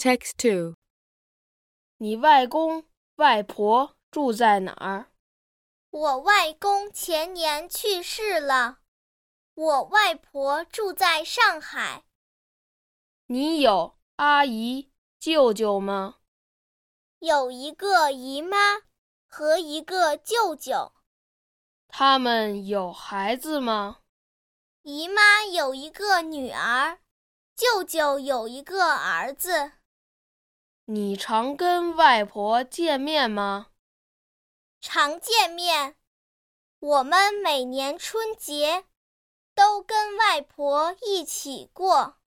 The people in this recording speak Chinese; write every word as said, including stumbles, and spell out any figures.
Text two. 你外公外婆住在哪儿？ 我外公前年去世了，我外婆住在上海。 你有阿姨、舅舅吗？ 有一个姨妈和一个舅舅。 他们有孩子吗？ 姨妈有一个女儿，舅舅有一个儿子。 你常跟外婆见面吗？ 常见面，我们每年春节都跟外婆一起过。